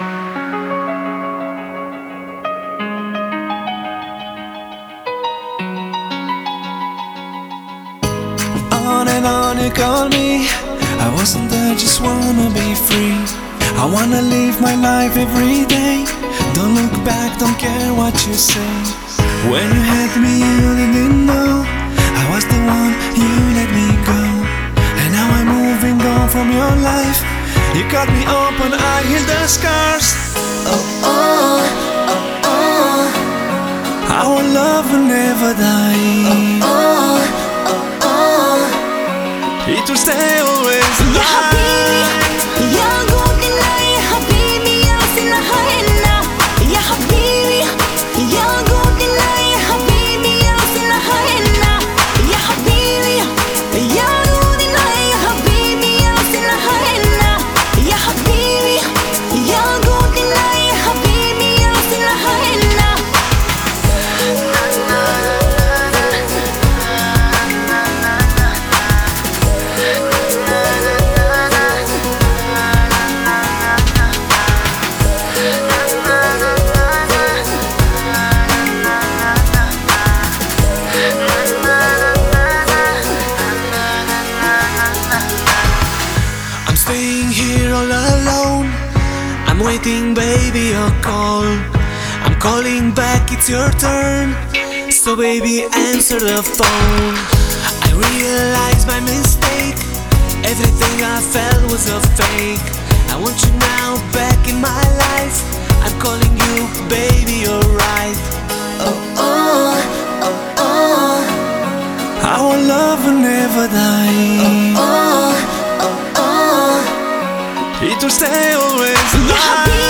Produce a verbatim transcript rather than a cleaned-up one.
On and on you call me, I wasn't there, just wanna be free. I wanna live my life every day. Don't look back, don't care what you say. When you had me you didn't know I was the one, you let me go. And now I'm moving on from your life. You cut me open, I heal the scars. Oh oh, oh oh, our love will never die. Oh oh, it will stay always alive. يا قوتنا يا حبيبي يا سنها هنا يا حبيبي يا قوتنا يا حبيبي يا سنها هنا يا حبيبي يا قوتنا يا حبيبي يا سنها هنا يا حبيبي يا قوتنا يا حبيبي يا سنها هنا. I'm staying here all alone. I'm waiting, baby, your call. I'm calling back, it's your turn. So baby, answer the phone. I realized my mistake. Everything I felt was a fake. I want you now back in my life. I'm calling you, baby, you're right. Oh oh, oh oh, our love will never die. Oh oh, oh oh. It will stay always alive.